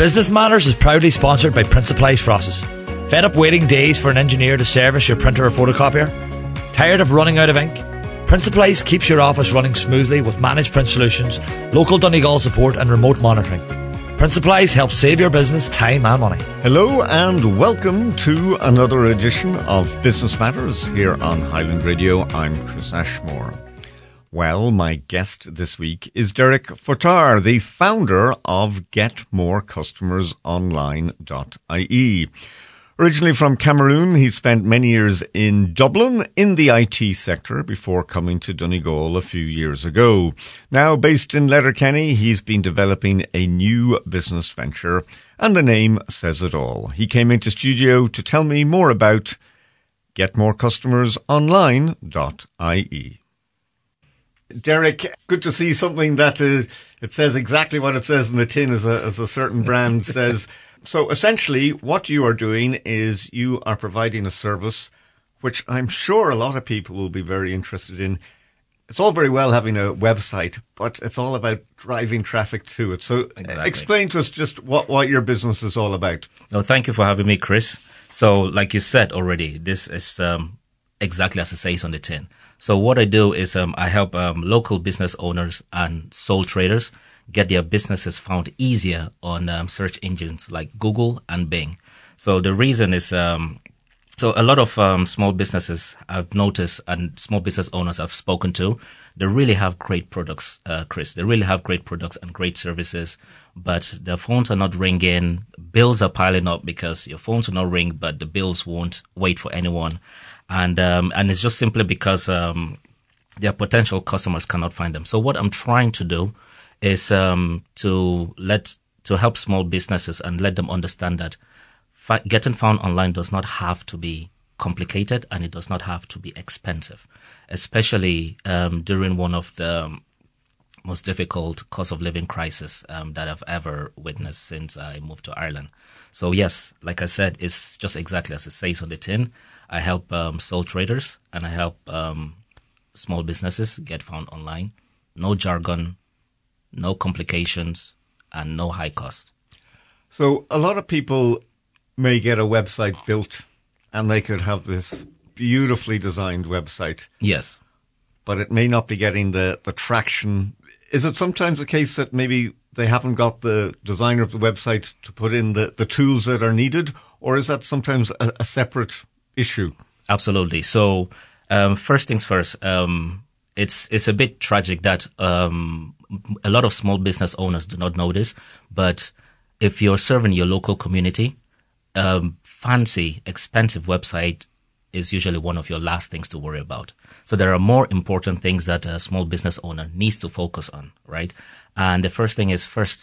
Business Matters is proudly sponsored by Principalise Frosses. Fed up waiting days for an engineer to service your printer or photocopier? Tired of running out of ink? Principalise keeps your office running smoothly with managed print solutions, local Donegal support and remote monitoring. Principalise helps save your business time and money. Hello and welcome to another edition of Business Matters here on Highland Radio. I'm Chris Ashmore. Well, my guest this week is Derek Fotard, the founder of GetMoreCustomersOnline.ie. Originally from Cameroon, he spent many years in Dublin in the IT sector before coming to Donegal a few years ago. Now based in Letterkenny, he's been developing a new business venture, and the name says it all. He came into studio to tell me more about GetMoreCustomersOnline.ie. Derek, good to see something that it says exactly what it says in the tin, as a certain brand says. So essentially what you are doing is you are providing a service which I'm sure a lot of people will be very interested in. It's all very well having a website, but it's all about driving traffic to it. So Explain to us just what your business is all about. No, thank you for having me, Chris. So like you said already, this is exactly as it says on the tin. So what I do is I help local business owners and sole traders get their businesses found easier on search engines like Google and Bing. So the reason is, so a lot of small businesses I've noticed and small business owners I've spoken to, they really have great products, Chris. They really have great products and great services, but their phones are not ringing. Bills are piling up because your phones will not ring, but the bills won't wait for anyone. And it's just simply because their potential customers cannot find them. So what I'm trying to do is to help small businesses and let them understand that getting found online does not have to be complicated and it does not have to be expensive, especially during one of the most difficult cost of living crisis that I've ever witnessed since I moved to Ireland. So yes, like I said, it's just exactly as it says on the tin. I help sole traders and I help small businesses get found online. No jargon, no complications, and no high cost. So a lot of people may get a website built and they could have this beautifully designed website. Yes. But it may not be getting the traction. Is it sometimes the case that maybe they haven't got the designer of the website to put in the tools that are needed? Or is that sometimes a separate issue? Absolutely. So first things first, it's a bit tragic that a lot of small business owners do not know this, but if you're serving your local community, fancy, expensive website is usually one of your last things to worry about. So there are more important things that a small business owner needs to focus on, right? And the first thing is for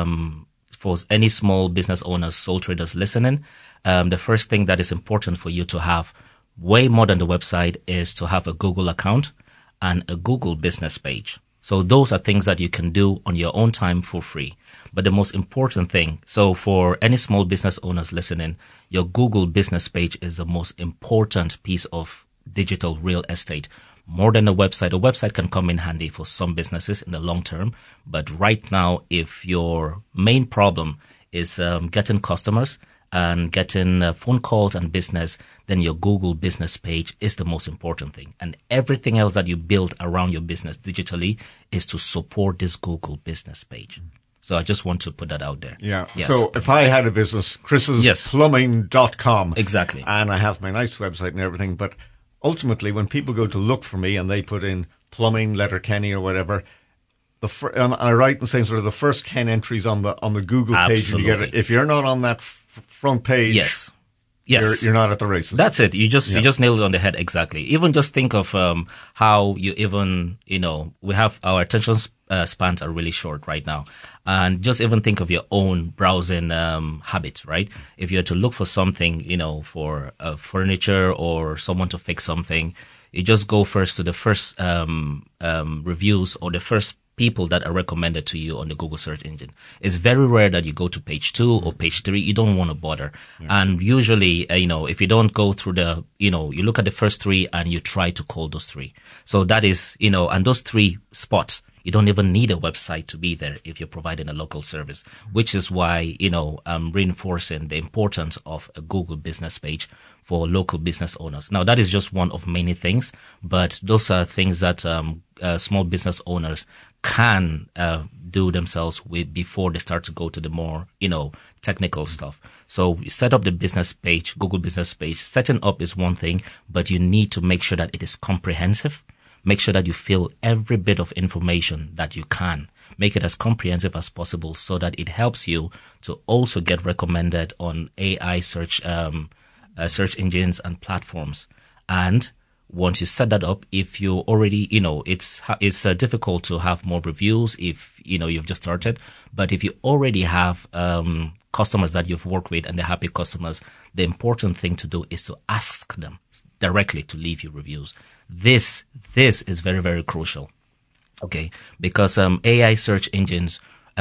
any small business owners, sole traders listening, the first thing that is important for you to have, way more than the website, is to have a Google account and a Google business page. So those are things that you can do on your own time for free. But the most important thing, so for any small business owners listening, your Google business page is the most important piece of digital real estate. More than a website. A website can come in handy for some businesses in the long term. But right now, if your main problem is getting customers and getting phone calls and business, then your Google business page is the most important thing. And everything else that you build around your business digitally is to support this Google business page. So I just want to put that out there. Yeah. Yes. So if I had a business, chris'splumbing.com. Exactly. And I have my nice website and everything, but ultimately when people go to look for me and they put in plumbing, Letterkenny or whatever, am I right in saying sort of the first 10 entries on the Google page, and you get it, if you're not on that front page, yes, you're not at the races. That's it. You just nailed it on the head. Exactly. Even just think of how you even, we have our attention spans are really short right now, and just even think of your own browsing habit, right? If you're to look for something, for furniture or someone to fix something, you just go first to the first reviews or the first people that are recommended to you on the Google search engine. It's very rare that you go to page 2 or page 3. You don't want to bother. Yeah. And usually, if you don't go through you look at the first 3 and you try to call those 3. So that is, and those 3 spots You don't even need a website to be there if you're providing a local service, which is why, I'm reinforcing the importance of a Google business page for local business owners. Now, that is just one of many things, but those are things that small business owners can do themselves with before they start to go to the more, technical stuff. So set up the business page, Google business page. Setting up is one thing, but you need to make sure that it is comprehensive. Make sure that you fill every bit of information that you can. Make it as comprehensive as possible so that it helps you to also get recommended on AI search engines and platforms. And once you set that up, if you already, it's difficult to have more reviews if, you've just started. But if you already have customers that you've worked with and they're happy customers, the important thing to do is to ask them directly to leave you reviews. This is very, very crucial. Okay, because AI search engines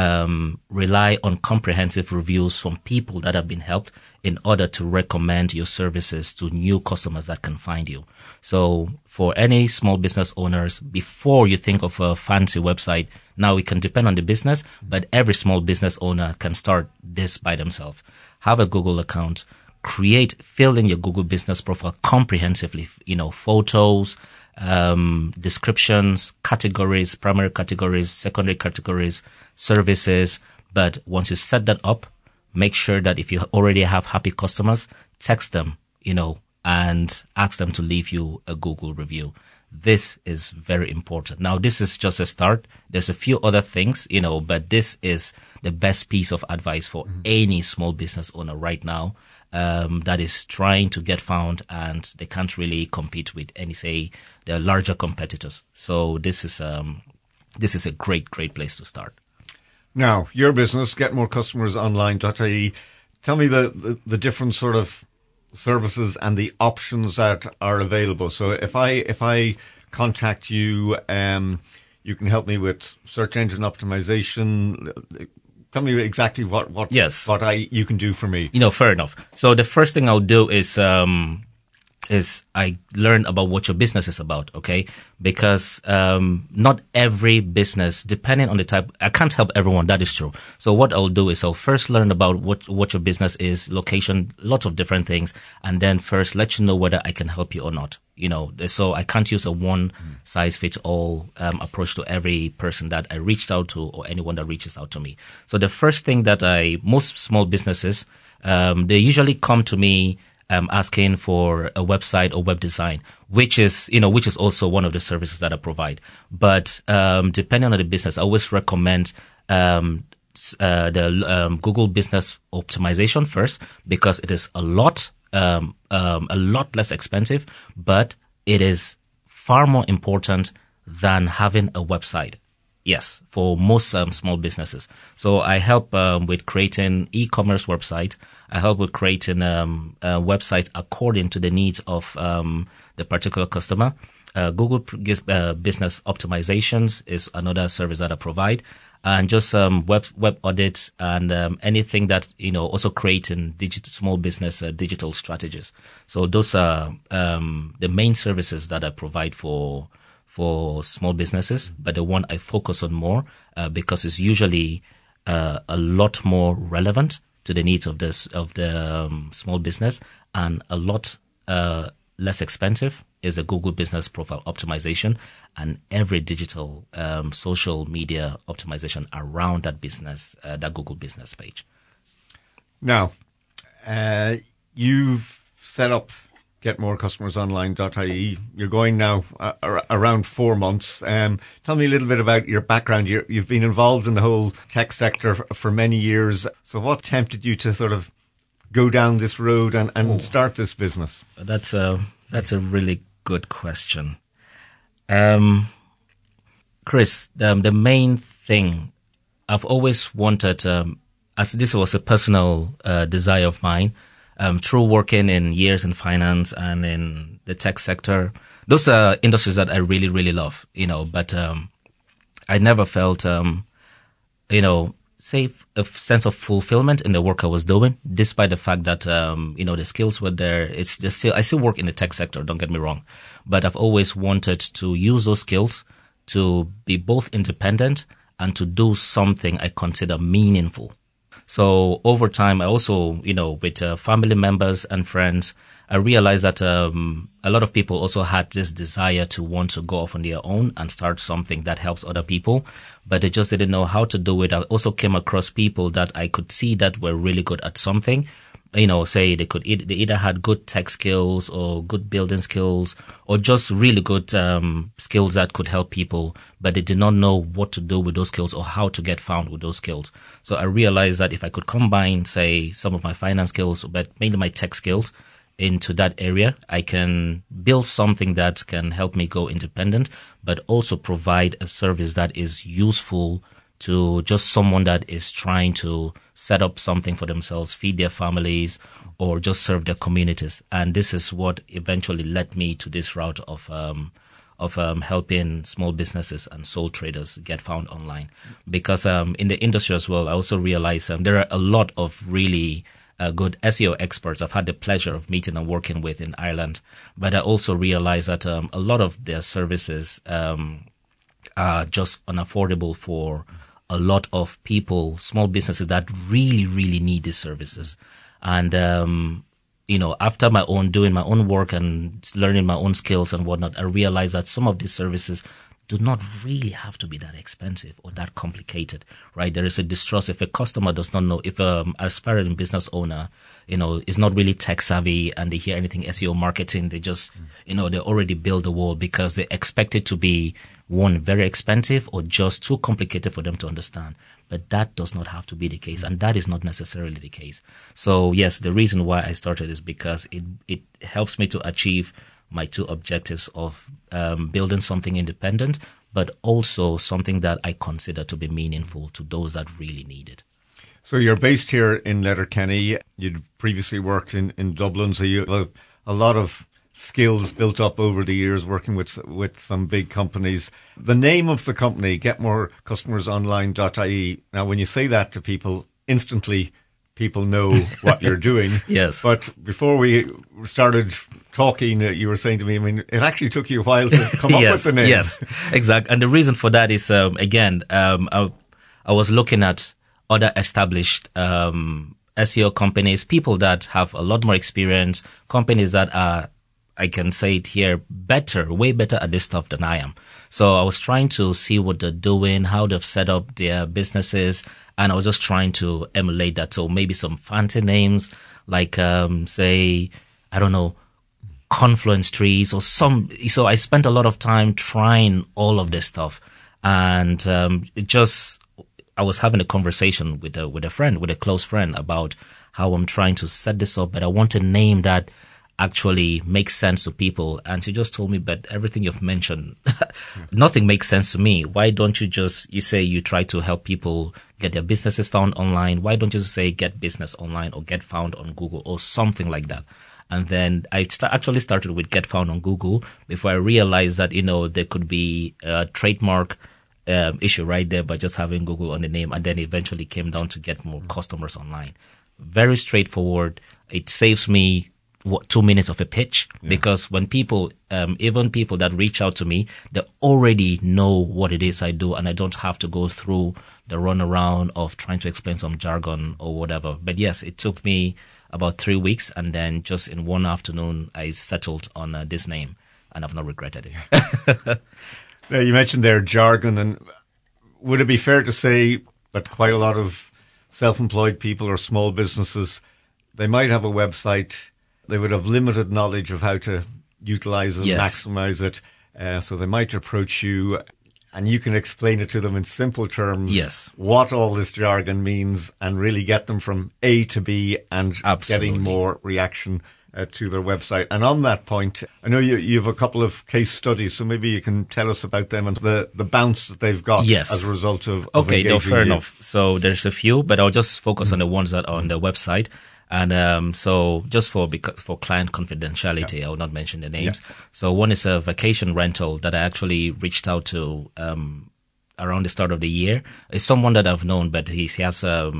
rely on comprehensive reviews from people that have been helped in order to recommend your services to new customers that can find you. So for any small business owners, before you think of a fancy website, now it can depend on the business, but every small business owner can start this by themselves. Have a Google account, fill in your Google business profile comprehensively, photos, descriptions, categories, primary categories, secondary categories, services. But once you set that up, make sure that if you already have happy customers, text them, and ask them to leave you a Google review. This is very important. Now, this is just a start. There's a few other things, but this is the best piece of advice for any small business owner right now. That is trying to get found and they can't really compete with their larger competitors. So this is a great place to start. Now, your business, getmorecustomers.online.ie. Tell me the different sort of services and the options that are available. So if I contact you, you can help me with search engine optimization. Tell me exactly what you can do for me. Fair enough. So the first thing I'll do is I learn about what your business is about, okay? Because not every business, depending on the type, I can't help everyone, that is true. So what I'll do is I'll first learn about what your business is, location, lots of different things, and then first let you know whether I can help you or not. So I can't use a one-size-fits-all approach to every person that I reached out to or anyone that reaches out to me. So the first thing that most small businesses, they usually come to me asking for a website or web design, which is also one of the services that I provide. But depending on the business, I always recommend the Google Business Optimization first, because it is a lot less expensive, but it is far more important than having a website. Yes, for most small businesses. So I help with creating e-commerce websites. I help with creating websites according to the needs of the particular customer. Google Business Optimizations is another service that I provide. And just web audits and anything that, also creating small business digital strategies. So those are the main services that I provide for small businesses, but the one I focus on more because it's usually a lot more relevant to the needs of the small business and a lot less expensive is the Google Business Profile Optimization and every digital social media optimization around that business, that Google business page. Now, you've set up getmorecustomers.online.ie. You're going now around 4 months. Tell me a little bit about your background. You've been involved in the whole tech sector for many years. So what tempted you to sort of go down this road and start this business? That's a really good question. Chris, the main thing I've always wanted, as this was a personal desire of mine, through working in years in finance and in the tech sector, those are industries that I really, really love, but I never felt, say a sense of fulfillment in the work I was doing, despite the fact that, the skills were there. I still work in the tech sector, don't get me wrong, but I've always wanted to use those skills to be both independent and to do something I consider meaningful. So over time, I also, with family members and friends, I realized that a lot of people also had this desire to want to go off on their own and start something that helps other people, but they just didn't know how to do it. I also came across people that I could see that were really good at something. Say they either had good tech skills or good building skills or just really good skills that could help people, but they did not know what to do with those skills or how to get found with those skills. So I realized that if I could combine, say, some of my finance skills, but mainly my tech skills into that area, I can build something that can help me go independent, but also provide a service that is useful to just someone that is trying to set up something for themselves, feed their families, or just serve their communities. And this is what eventually led me to this route of helping small businesses and sole traders get found online. Because in the industry as well, I also realized there are a lot of really good SEO experts I've had the pleasure of meeting and working with in Ireland. But I also realized that a lot of their services are just unaffordable for a lot of people, small businesses that really, really need these services. And, after doing my own work and learning my own skills and whatnot, I realized that some of these services do not really have to be that expensive or that complicated, right? There is a distrust. If a customer does not know, if an aspiring business owner, is not really tech savvy and they hear anything SEO marketing, they just, they already build a wall because they expect it to be, one, very expensive or just too complicated for them to understand. But that does not have to be the case, and that is not necessarily the case. So yes, the reason why I started is because it helps me to achieve my two objectives of building something independent, but also something that I consider to be meaningful to those that really need it. So you're based here in Letterkenny. You'd previously worked in Dublin, so you have a lot of skills built up over the years working with some big companies. The name of the company, getmorecustomersonline.ie. Now, when you say that to people, instantly people know what you're doing. Yes. But before we started talking, you were saying to me, it actually took you a while to come up with the name. Yes, exactly. And the reason for that is, I was looking at other established SEO companies, people that have a lot more experience, companies that are, I can say it here, way better at this stuff than I am. So I was trying to see what they're doing, how they've set up their businesses, and I was just trying to emulate that. So maybe some fancy names like, say, I don't know, Confluence Trees or some. So I spent a lot of time trying all of this stuff, and I was having a conversation with a close friend about how I'm trying to set this up, but I want a name that actually makes sense to people. And she just told me, but everything you've mentioned, nothing makes sense to me. Why don't you say you try to help people get their businesses found online? Why don't you say get business online or get found on Google or something like that? And then I actually started with get found on Google before I realized that, there could be a trademark issue right there by just having Google on the name. And then eventually came down to get more customers online. Very straightforward. It saves me 2 minutes of a pitch, because when people, even people that reach out to me, they already know what it is I do, and I don't have to go through the runaround of trying to explain some jargon or whatever. But yes, it took me about 3 weeks, and then just in one afternoon, I settled on this name, and I've not regretted it. Now, you mentioned there jargon, and would it be fair to say that quite a lot of self-employed people or small businesses, they might have a website, they would have limited knowledge of how to utilize it, maximize it. So they might approach you and you can explain it to them in simple terms, what all this jargon means, and really get them from A to B and getting more reaction to their website. And on that point, I know you have a couple of case studies, so maybe you can tell us about them and the bounce that they've got as a result of Okay, no, fair enough. So there's a few, but I'll just focus on the ones that are on the website. And so just for client confidentiality, I will not mention the names. Yeah. So one is a vacation rental that I actually reached out to around the start of the year. It's someone that I've known, but he runs a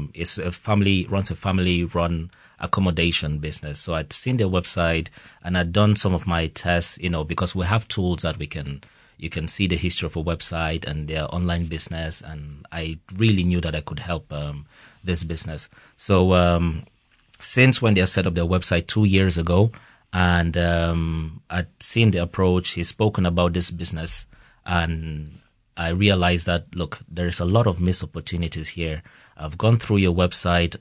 family-run accommodation business. So I'd seen their website and I'd done some of my tests, because we have tools that we can You can see the history of a website and their online business. And I really knew that I could help this business. So since when they set up their website 2 years ago, and I'd seen the approach, he's spoken about this business, and I realized that, look, there is a lot of missed opportunities here. I've gone through your website,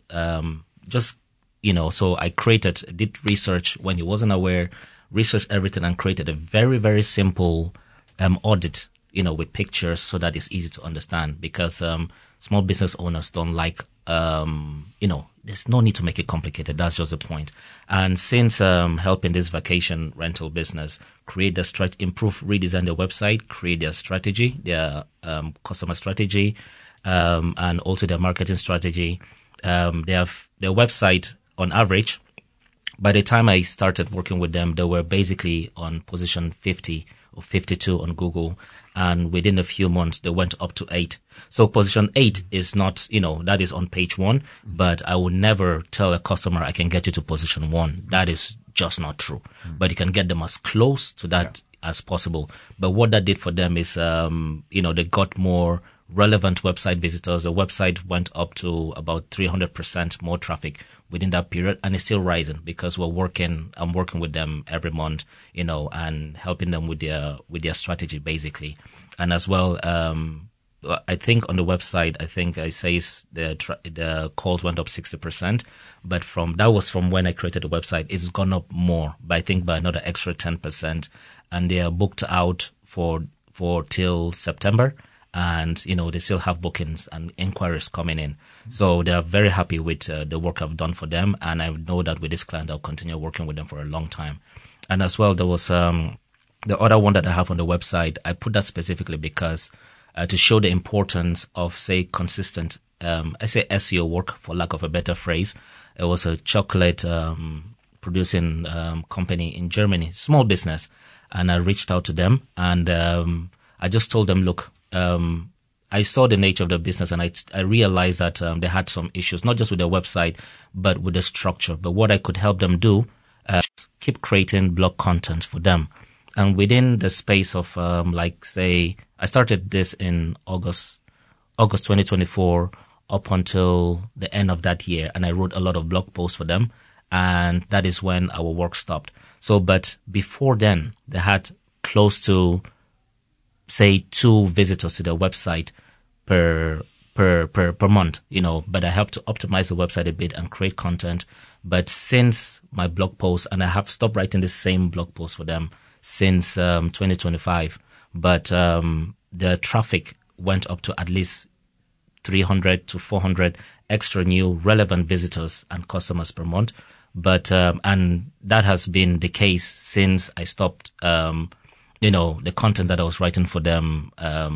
so I did research when he wasn't aware, researched everything and created a very, very simple audit, with pictures so that it's easy to understand, because small business owners don't like, there's no need to make it complicated. That's just the point. And since helping this vacation rental business improve, redesign their website, create their strategy, their customer strategy, and also their marketing strategy, they have their website on average. By the time I started working with them, they were basically on position 50 or 52 on Google. And within a few months, they went up to 8. So position 8 is not, that is on page 1, but I would never tell a customer I can get you to position 1. That is just not true. But you can get them as close to that as possible. But what that did for them is, they got more relevant website visitors. The website went up to about 300% more traffic within that period, and it's still rising because I'm working with them every month, and helping them with their strategy basically. And as well, I think on the website, I say the calls went up 60%, but that was from when I created the website. It's gone up more, but I think by another extra 10%, and they are booked out for till September. And, they still have bookings and inquiries coming in. So they are very happy with the work I've done for them. And I know that with this client, I'll continue working with them for a long time. And as well, there was the other one that I have on the website. I put that specifically because to show the importance of, say, consistent, I say SEO work, for lack of a better phrase. It was a chocolate producing company in Germany, small business. And I reached out to them, and I just told them, look, I saw the nature of the business, and I realized that they had some issues, not just with their website, but with the structure. But what I could help them do, keep creating blog content for them. And within the space of, I started this in August 2024 up until the end of that year. And I wrote a lot of blog posts for them. And that is when our work stopped. So, but before then, they had close to, say, 2 visitors to their website per month, but I helped to optimize the website a bit and create content. But since my blog post, and I have stopped writing the same blog post for them since 2025, but the traffic went up to at least 300 to 400 extra new relevant visitors and customers per month. But and that has been the case since I stopped the content that I was writing for them,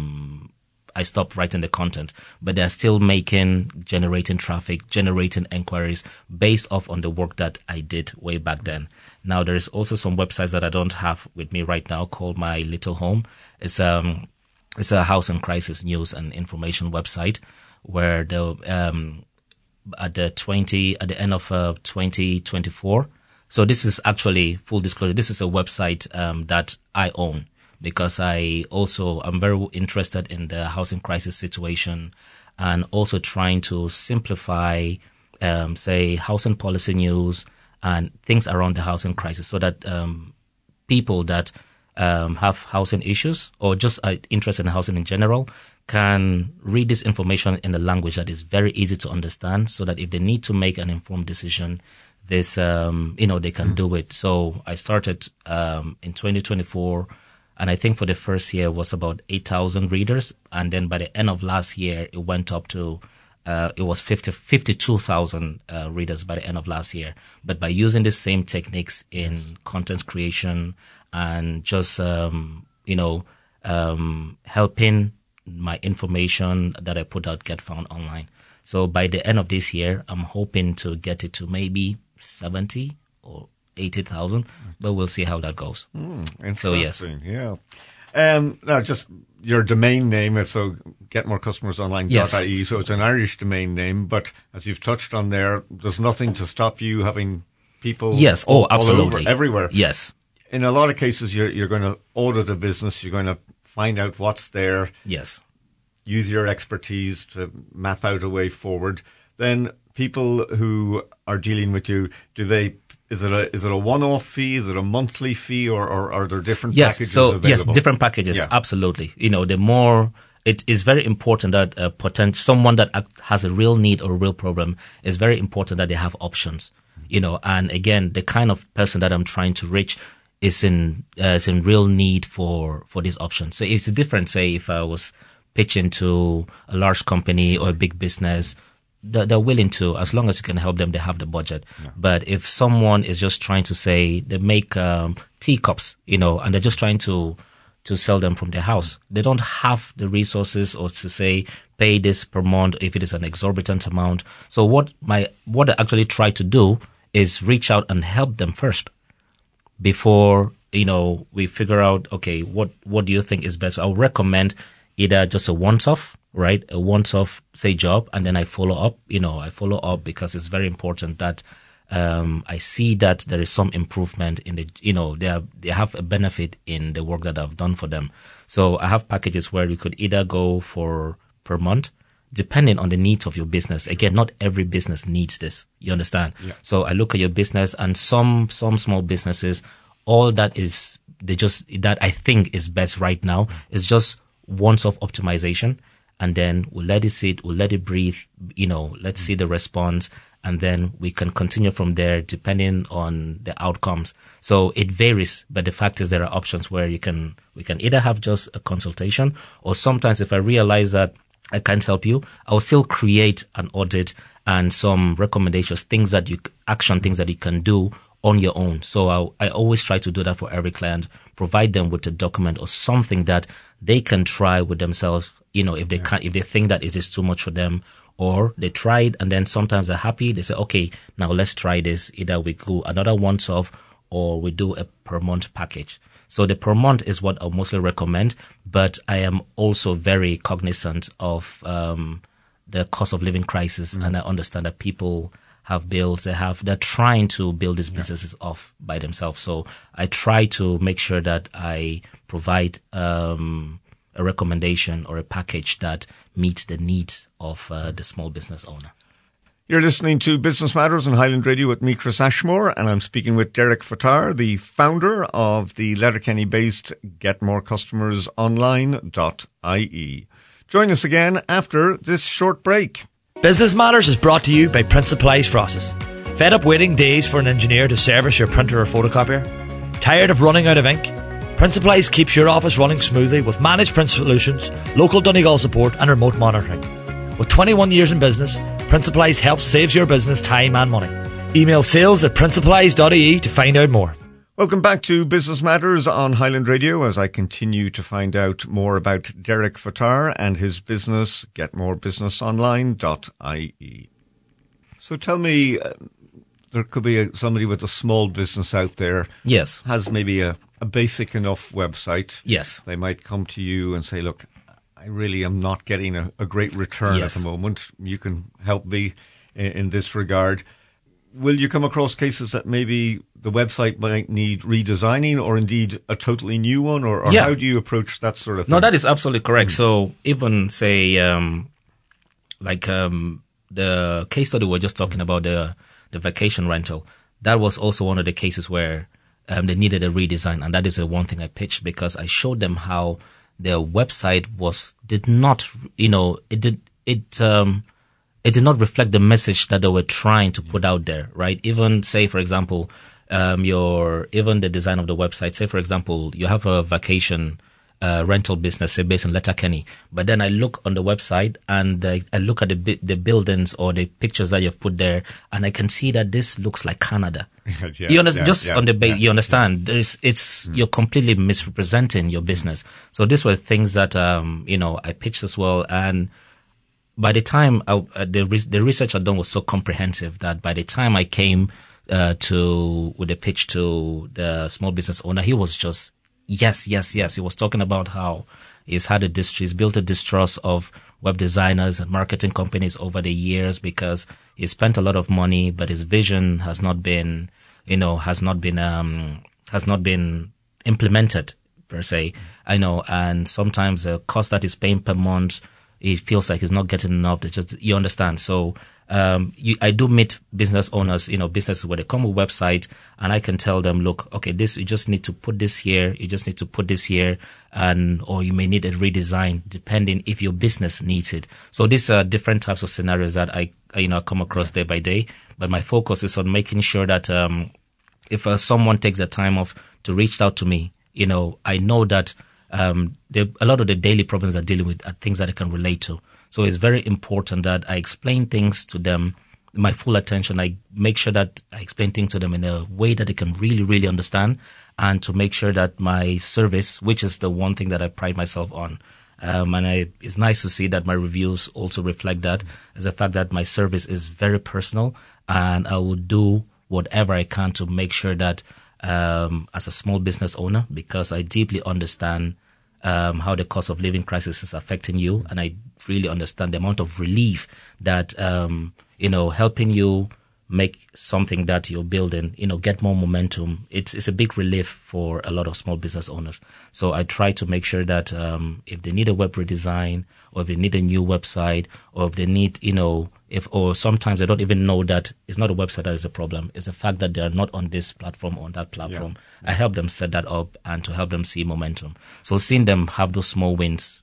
I stopped writing the content, but they're still generating traffic, generating inquiries based off on the work that I did way back then. Now, there is also some websites that I don't have with me right now called My Little Home. It's a housing crisis news and information website where at the end of 2024. So this is actually full disclosure. This is a website that I own, because I'm very interested in the housing crisis situation, and also trying to simplify, say, housing policy news and things around the housing crisis, so that people that have housing issues or just are interested in housing in general can read this information in a language that is very easy to understand, so that if they need to make an informed decision, they can do it. So I started in 2024, and I think for the first year was about 8,000 readers, and then by the end of last year it went up to it was 52,000 readers by the end of last year. But by using the same techniques in content creation and just helping my information that I put out get found online. So by the end of this year, I'm hoping to get it to maybe 70 or 80,000, but we'll see how that goes. Interesting. So, yes. Yeah. Now, just your domain name is so getmorecustomersonline.ie. Yes. So it's an Irish domain name, but as you've touched on there, there's nothing to stop you having people yes. all absolutely. over, everywhere. Yes. In a lot of cases, you're going to audit a business, you're going to find out what's there. Yes. Use your expertise to map out a way forward. Then people who are dealing with you, is it a one-off fee? Is it a monthly fee, or are there different packages available? Yes, different packages. Yeah. Absolutely. The more it is very important that someone that has a real need or a real problem, is very important that they have options. And again, the kind of person that I'm trying to reach is in real need for these options. So it's different. Say if I was pitching to a large company or a big business, they're willing to, as long as you can help them, they have the budget. Yeah. But if someone is just trying to say they make teacups, and they're just trying to sell them from their house, they don't have the resources or to say pay this per month if it is an exorbitant amount. So what I actually try to do is reach out and help them first before we figure out, okay, what do you think is best? I'll recommend either just a once-off, right? A once-off, say, job, and then I follow up. I follow up because it's very important that I see that there is some improvement in they have a benefit in the work that I've done for them. So I have packages where you could either go for per month, depending on the needs of your business. Again, not every business needs this. You understand? Yeah. So I look at your business, and some small businesses, all that is that I think is best right now is just once-off optimization, and then we'll let it sit, we'll let it breathe, let's see the response, and then we can continue from there depending on the outcomes. So it varies, but the fact is there are options where we can either have just a consultation, or sometimes if I realize that I can't help you, I'll still create an audit and some recommendations, things that you can do on your own. So I always try to do that for every client, provide them with a document or something that they can try with themselves, if they think that it is too much for them, or they try it and then sometimes they're happy. They say, okay, now let's try this. Either we do another once-off or we do a per month package. So the per month is what I'll mostly recommend, but I am also very cognizant of the cost of living crisis, and I understand that people have bills, they're trying to build these businesses off by themselves. So I try to make sure that I provide a recommendation or a package that meets the needs of the small business owner. You're listening to Business Matters on Highland Radio with me, Chris Ashmore, and I'm speaking with Derek Fattar, the founder of the Letterkenny-based GetMoreCustomersOnline.ie. Join us again after this short break. Business Matters is brought to you by Print Supplies Frosses. Fed up waiting days for an engineer to service your printer or photocopier? Tired of running out of ink? Print Supplies keeps your office running smoothly with managed print solutions, local Donegal support and remote monitoring. With 21 years in business, Print Supplies helps saves your business time and money. Email sales@printsupplies.ie to find out more. Welcome back to Business Matters on Highland Radio as I continue to find out more about Derek Fattar and his business, GetMoreBusinessOnline.ie. So tell me, there could be somebody with a small business out there. Yes. Has maybe a basic enough website. Yes. They might come to you and say, look, I really am not getting a great return at the moment. You can help me in this regard. Will you come across cases that maybe the website might need redesigning or indeed a totally new one? Or how do you approach that sort of thing? No, that is absolutely correct. So even say the case study we were just talking about, the vacation rental, that was also one of the cases where they needed a redesign. And that is the one thing I pitched because I showed them how their website did not reflect the message that they were trying to put out there, right? Even say, for example, even the design of the website. Say, for example, you have a vacation rental business, say, based in Letterkenny, but then I look on the website and I look at the buildings or the pictures that you've put there, and I can see that this looks like Canada. You understand? You understand? You're completely misrepresenting your business. So these were things that I pitched as well, and by the time the research I'd done was so comprehensive that by the time I came with the pitch to the small business owner, he was just yes. He was talking about how he's built a distrust of web designers and marketing companies over the years because he spent a lot of money, but his vision has not been implemented per se. I know, and sometimes the cost that is paying per month, it feels like it's not getting enough. It's just, you understand. So I do meet business owners, businesses where they come with website, and I can tell them, look, okay, this, you just need to put this here, you just need to put this here, or you may need a redesign depending if your business needs it. So these are different types of scenarios that I come across day by day. But my focus is on making sure that if someone takes the time off to reach out to me, I know that a lot of the daily problems they're dealing with are things that I can relate to. So it's very important that I explain things to them, my full attention. I make sure that I explain things to them in a way that they can really, really understand, and to make sure that my service, which is the one thing that I pride myself on, it's nice to see that my reviews also reflect that, is the fact that my service is very personal, and I will do whatever I can to make sure that as a small business owner, because I deeply understand how the cost of living crisis is affecting you, and I really understand the amount of relief that helping you make something that you're building, get more momentum. It's a big relief for a lot of small business owners. So I try to make sure that if they need a web redesign, or if they need a new website, or if they need, or sometimes they don't even know that it's not a website that is a problem. It's the fact that they're not on this platform or on that platform. Yeah. I help them set that up and to help them see momentum. So seeing them have those small wins,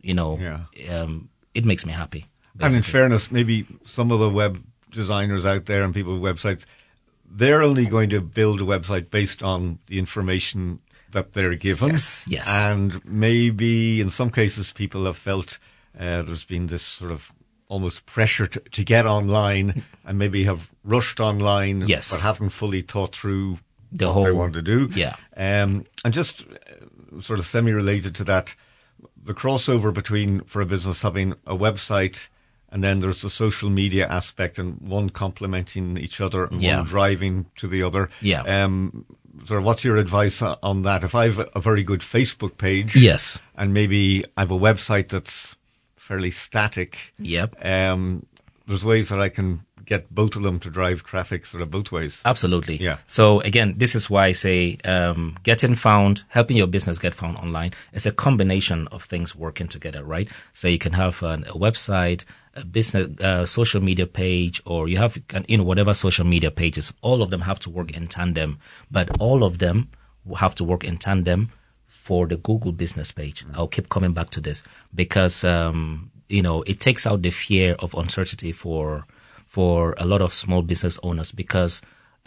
it makes me happy. Basically. And in fairness, maybe some of the web designers out there and people with websites, they're only going to build a website based on the information that they're given. Yes. And maybe in some cases people have felt there's been this sort of almost pressure to get online, and maybe have rushed online, yes, but haven't fully thought through what they want to do. Yeah. And just sort of semi-related to that, the crossover between, for a business, having a website, and then there's the social media aspect, and one complementing each other and one driving to the other. Yeah. Sort of, what's your advice on that? If I have a very good Facebook page, yes, and maybe I have a website that's fairly static, yep, there's ways that I can get both of them to drive traffic sort of both ways. Absolutely. Yeah. So again, this is why I say getting found, helping your business get found online, is a combination of things working together, right? So you can have a website, a business, social media page, or you have, whatever social media pages. All of them have to work in tandem, but all of them have to work in tandem for the Google business page. I'll keep coming back to this because, it takes out the fear of uncertainty for a lot of small business owners, because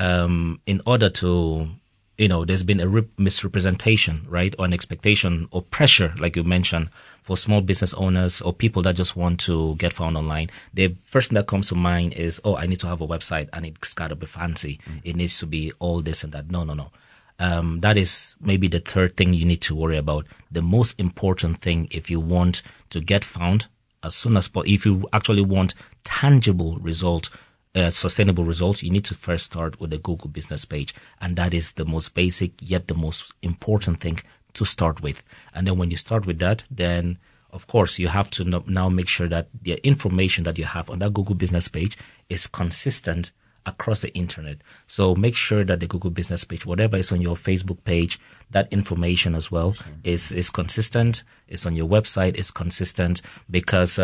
in order to, there's been a misrepresentation, right, or an expectation or pressure, like you mentioned, for small business owners or people that just want to get found online. The first thing that comes to mind is, I need to have a website and it's got to be fancy. It needs to be all this and that. No. That is maybe the third thing you need to worry about. The most important thing, if you want to get found as soon as possible, if you actually want tangible result, sustainable results, you need to first start with the Google business page. And that is the most basic, yet the most important thing to start with. And then when you start with that, then of course you have to now make sure that the information that you have on that Google business page is consistent across the internet. So make sure that the Google business page, whatever is on your Facebook page, that information as well is consistent. It's on your website, is consistent, because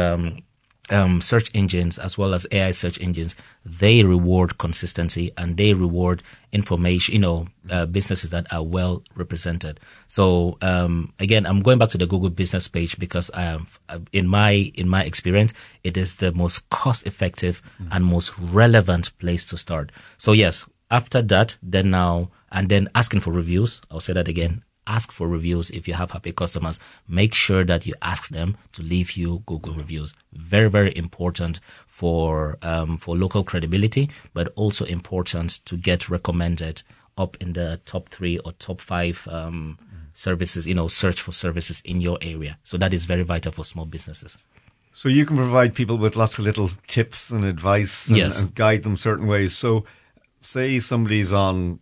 search engines as well as AI search engines, they reward consistency and they reward information, businesses that are well represented. So again, I'm going back to the Google business page because in my experience, it is the most cost effective and most relevant place to start. So yes, after that, then asking for reviews. I'll say that again. Ask for reviews. If you have happy customers, make sure that you ask them to leave you Google reviews. Very, very important for local credibility, but also important to get recommended up in the top 3 or top 5 services, search for services in your area. So that is very vital for small businesses. So you can provide people with lots of little tips and advice and guide them certain ways. So say somebody's on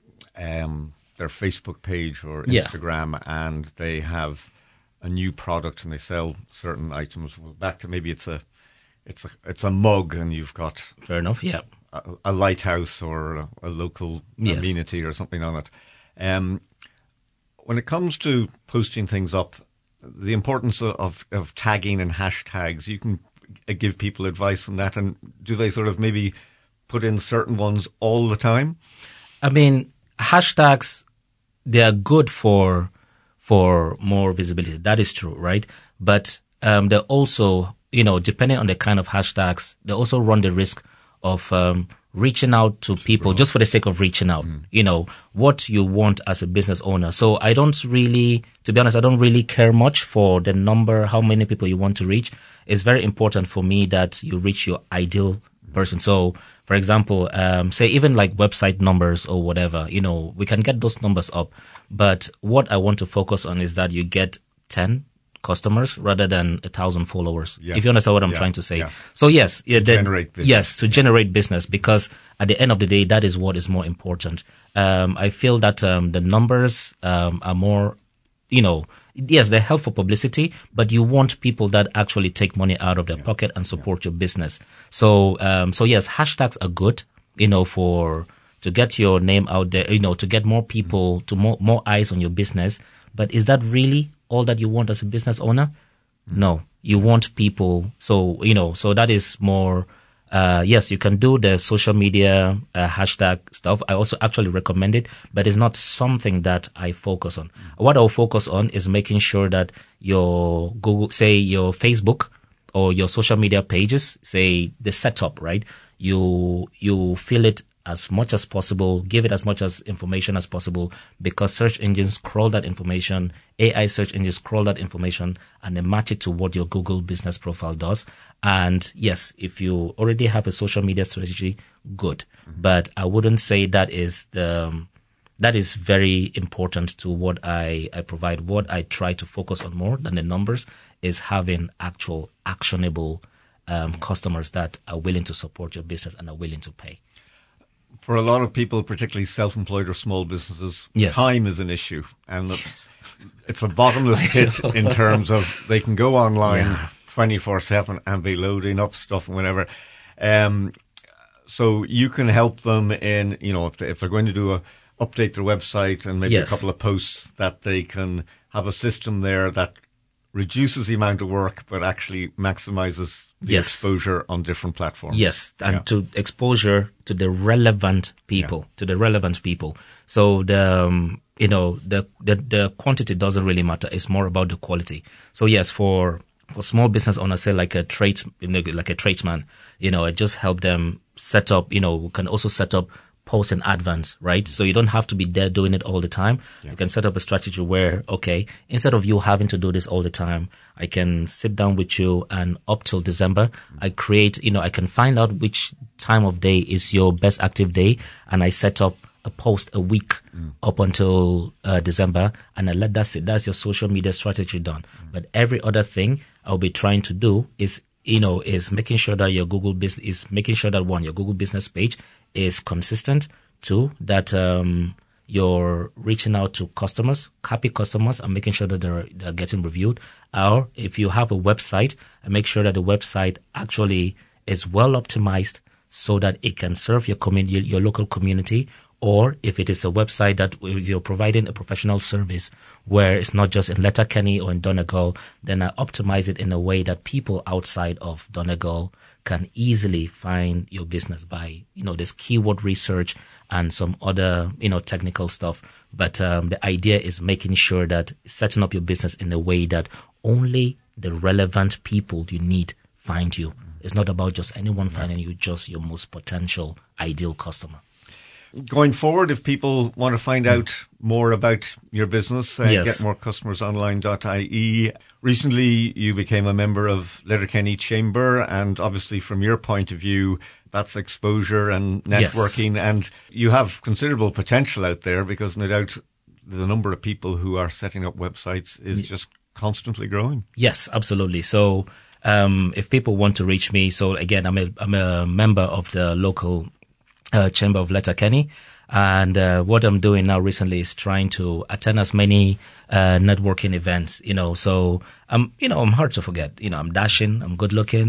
their Facebook page or Instagram and they have a new product and they sell certain items. Well, back to maybe it's a mug and you've got fair enough, yeah, a lighthouse or a local amenity or something on it. when it comes to posting things up, the importance of tagging and hashtags, you can give people advice on that. And do they sort of maybe put in certain ones all the time? I mean, hashtags, they are good for more visibility. That is true, right? But they're also, depending on the kind of hashtags, they also run the risk of reaching out to people just for the sake of reaching out, what you want as a business owner. So I don't really, to be honest, I don't really care much for the number, how many people you want to reach. It's very important for me that you reach your ideal person. So, for example, say even like website numbers or whatever, we can get those numbers up. But what I want to focus on is that you get 10 customers rather than 1,000 followers. Yes. If you understand what I'm trying to say. Yeah. So yes, generate business. Yes, to generate business, because at the end of the day, that is what is more important. I feel that the numbers are more, yes, they help for publicity, but you want people that actually take money out of their pocket and support your business. So yes, hashtags are good, to get your name out there, to get more people, to more eyes on your business. But is that really all that you want as a business owner? No, you want people. So, so that is more, yes, you can do the social media hashtag stuff. I also actually recommend it, but it's not something that I focus on. What I'll focus on is making sure that your Google, say your Facebook or your social media pages, say the setup, right? You fill it as much as possible, give it as much as information as possible, because search engines crawl that information, AI search engines crawl that information, and they match it to what your Google business profile does. And yes, if you already have a social media strategy, good. But I wouldn't say that is very important to what I provide. What I try to focus on more than the numbers is having actual actionable customers that are willing to support your business and are willing to pay. For a lot of people, particularly self-employed or small businesses, time is an issue. And it's a bottomless pit in terms of they can go online 24/7 and be loading up stuff and whatever. So you can help them in, if they're going to do update their website and maybe a couple of posts, that they can have a system there that reduces the amount of work, but actually maximizes the exposure on different platforms. Yes, and to exposure to the relevant people, So the quantity doesn't really matter. It's more about the quality. So yes, for small business owners, say like a tradesman, I just help them set up. We can also set up post in advance, right? So you don't have to be there doing it all the time. Yeah. You can set up a strategy where, okay, instead of you having to do this all the time, I can sit down with you and up till December, I create, I can find out which time of day is your best active day, and I set up a post a week up until December, and I let that sit. That's your social media strategy done. But every other thing I'll be trying to do is making sure that your Google business is making sure that your Google business page is consistent. Two, that you're reaching out to customers, happy customers, and making sure that they're getting reviewed. Or if you have a website, make sure that the website actually is well optimized so that it can serve your community, your local community. Or if it is a website that you're providing a professional service where it's not just in Letterkenny or in Donegal, then I optimize it in a way that people outside of Donegal can easily find your business by, this keyword research and some other, technical stuff. But the idea is making sure that setting up your business in a way that only the relevant people you need find you. It's not about just anyone finding you, just your most potential ideal customer. Going forward, if people want to find out more about your business, get more customers online.ie. Recently, you became a member of Letterkenny Chamber, and obviously from your point of view, that's exposure and networking, and you have considerable potential out there because no doubt the number of people who are setting up websites is just constantly growing. Yes, absolutely. So if people want to reach me, so again, I'm a member of the local Chamber of Letterkenny. And what I'm doing now recently is trying to attend as many networking events, so I'm hard to forget. I'm dashing, I'm good looking,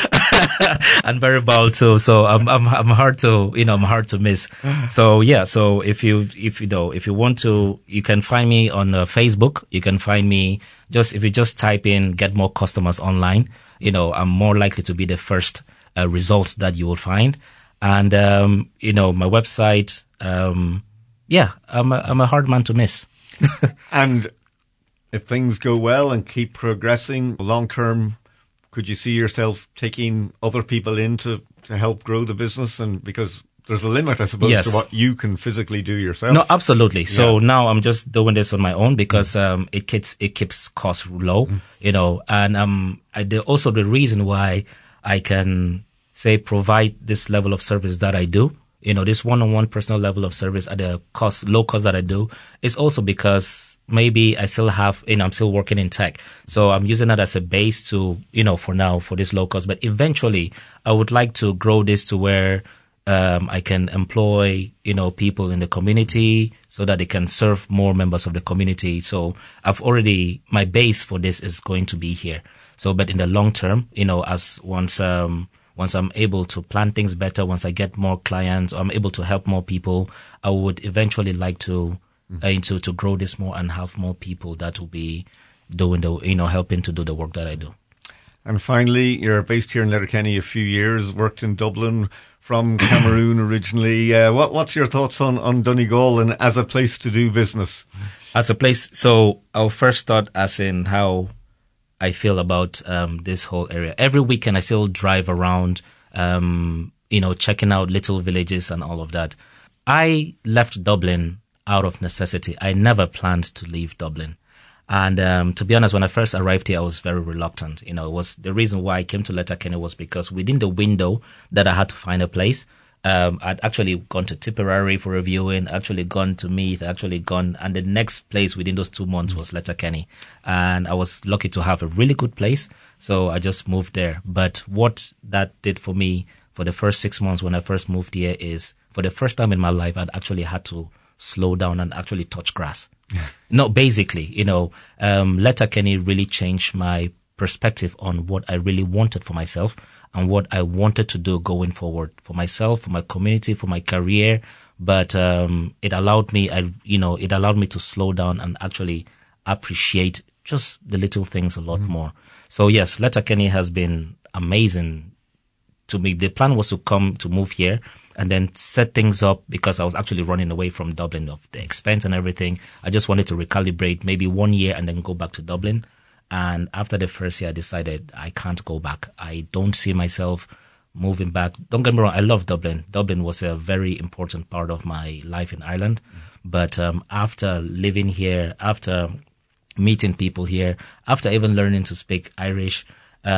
and very bold too. So I'm hard to, I'm hard to miss. So yeah, so if you want to, you can find me on Facebook. You can find me if you just type in "get more customers online." I'm more likely to be the first results that you will find. And, my website, I'm a hard man to miss. And if things go well and keep progressing long term, could you see yourself taking other people in to help grow the business? And because there's a limit, I suppose, yes, to what you can physically do yourself. No, absolutely. Yeah. So now I'm just doing this on my own because it keeps costs low, and also the reason why I can provide this level of service that I do, this one-on-one personal level of service at a low cost that I do, is also because maybe I still have, I'm still working in tech. So I'm using that as a base to, for now, for this low cost. But eventually I would like to grow this to where I can employ, people in the community so that they can serve more members of the community. So my base for this is going to be here. So, but in the long term, once I'm able to plan things better, once I get more clients, or I'm able to help more people, I would eventually like to grow this more and have more people that will be doing helping to do the work that I do. And finally, you're based here in Letterkenny a few years, worked in Dublin, from Cameroon originally. What's your thoughts on Donegal and as a place to do business? As a place, so I'll first start as in how I feel about this whole area. Every weekend I still drive around, checking out little villages and all of that. I left Dublin out of necessity. I never planned to leave Dublin. And to be honest, when I first arrived here, I was very reluctant. It was the reason why I came to Letterkenny was because within the window that I had to find a place, I'd actually gone to Tipperary for a viewing, actually gone to Meath, and the next place within those 2 months was Letterkenny. And I was lucky to have a really good place, so I just moved there. But what that did for me for the first 6 months when I first moved here is, for the first time in my life, I'd actually had to slow down and actually touch grass. No, basically, Letterkenny really changed my perspective on what I really wanted for myself and what I wanted to do going forward for myself, for my community, for my career. But it allowed me to slow down and actually appreciate just the little things a lot more. So yes, Letterkenny has been amazing to me. The plan was to move here and then set things up, because I was actually running away from Dublin of the expense and everything. I just wanted to recalibrate maybe 1 year and then go back to Dublin. And after the first year, I decided I can't go back. I don't see myself moving back. Don't get me wrong, I love Dublin. Dublin was a very important part of my life in Ireland. But after living here, after meeting people here, after even learning to speak Irish,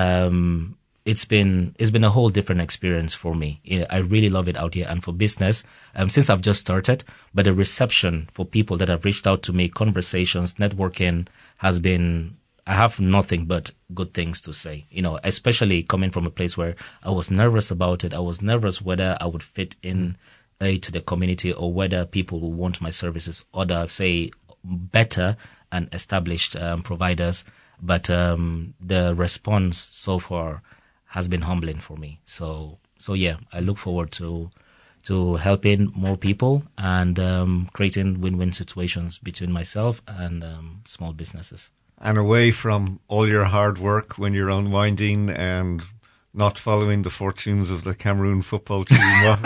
it's been a whole different experience for me. I really love it out here. And for business, since I've just started, but the reception for people that have reached out to me, conversations, networking has been, I have nothing but good things to say, especially coming from a place where I was nervous about it. I was nervous whether I would fit in to the community or whether people will want my services, other, say, better and established providers. But the response so far has been humbling for me. So yeah, I look forward to helping more people and creating win-win situations between myself and small businesses. And away from all your hard work when you're unwinding and not following the fortunes of the Cameroon football team,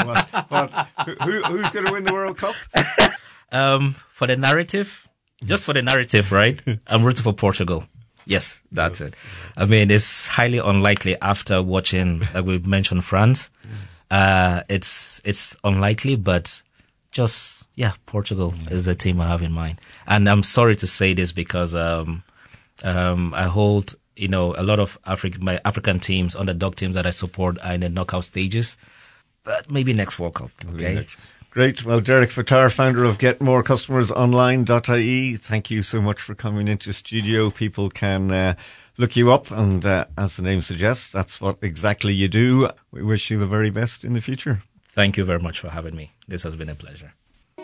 who's going to win the World Cup? For the narrative, just for the narrative, right? I'm rooting for Portugal. Yes, that's it. I mean, it's highly unlikely after watching, like we mentioned, France. It's unlikely, but just, yeah, Portugal is the team I have in mind. And I'm sorry to say this because I hold, a lot of my African teams, underdog teams that I support are in the knockout stages. But maybe next World Cup, okay? Great. Well, Derek Fattar, founder of GetMoreCustomersOnline.ie, thank you so much for coming into studio. People can look you up, and as the name suggests, that's what exactly you do. We wish you the very best in the future. Thank you very much for having me. This has been a pleasure.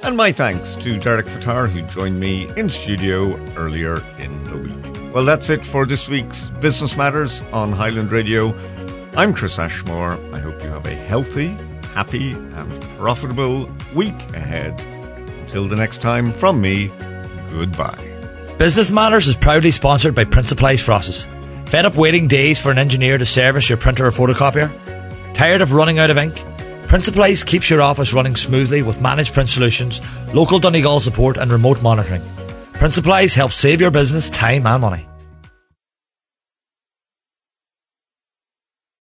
And my thanks to Derek Fattar, who joined me in studio earlier in the week. Well, that's it for this week's Business Matters on Highland Radio. I'm Chris Ashmore. I hope you have a healthy, happy and profitable week ahead. Until the next time, from me, goodbye. Business Matters is proudly sponsored by Print Supplies Frosses. Fed up waiting days for an engineer to service your printer or photocopier? Tired of running out of ink? Print Supplies keeps your office running smoothly with managed print solutions, local Donegal support and remote monitoring. Print Supplies helps save your business time and money.